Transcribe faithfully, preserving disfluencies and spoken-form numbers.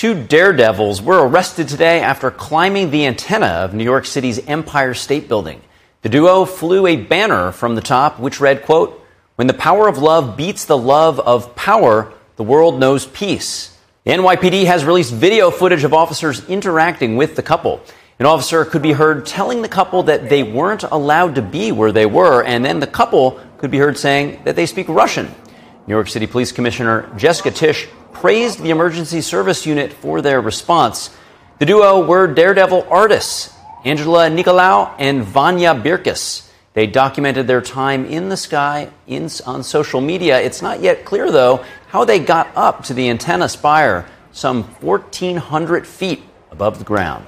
Two daredevils were arrested today after climbing the antenna of New York City's Empire State Building. The duo flew a banner from the top which read, quote, "When the power of love beats the love of power, the world knows peace." The N Y P D has released video footage of officers interacting with the couple. An officer could be heard telling the couple that they weren't allowed to be where they were, and then the couple could be heard saying that they speak Russian. New York City Police Commissioner Jessica Tisch praised the emergency service unit for their response. The duo were daredevil artists, Angela Nicolau and Vanya Birkis. They documented their time in the sky in, on social media. It's not yet clear, though, how they got up to the antenna spire, some fourteen hundred feet above the ground.